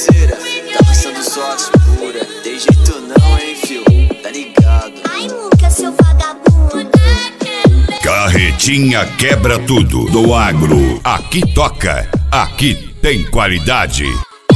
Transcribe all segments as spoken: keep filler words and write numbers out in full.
parceira, tá passando sorte pura. Tem jeito não, hein, fio, tá ligado? Ai, Muca, seu vagabundo. Carretinha quebra tudo do agro. Aqui toca, aqui tem qualidade.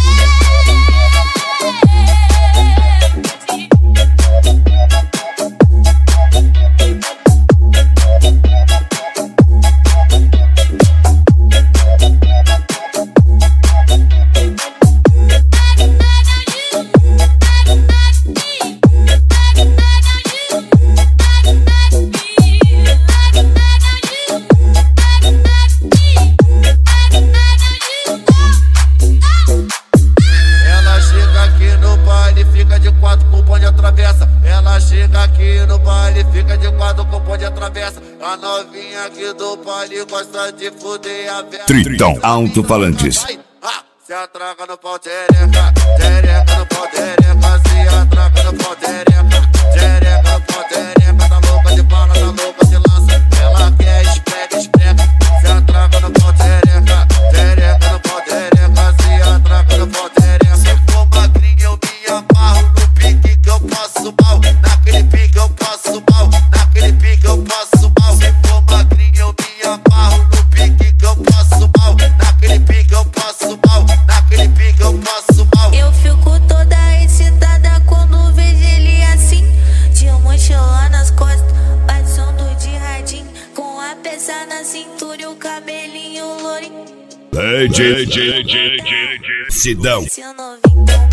Ela chega aqui no baile, fica de quatro com pão de atravessa. A novinha aqui do baile gosta de fuder a vera. Tritão Alto-Falantes. Se atraca no pau, tereca, tereca no pau, tereca. Se atraca no pau, tereca, tereca no pau, tereca. Tá louca de bala, tá louca de lança. Ela quer esprega, esprega. Se atraca no pau, tereca, tereca no pau, tereca. Se atraca no pau, tereca. Se for magrinha eu me amarro no pique que eu passo mal. Naquele pique eu passo mal, naquele pique eu passo mal. Se for magrinha eu me amarro no pique que eu passo mal. Naquele pique eu passo mal, naquele pique eu passo mal. Eu fico toda excitada quando vejo ele assim, de mochila nas costas, passando de radinho, com a peça na cintura e o cabelinho lourinho. Sidão. Se eu não vim tão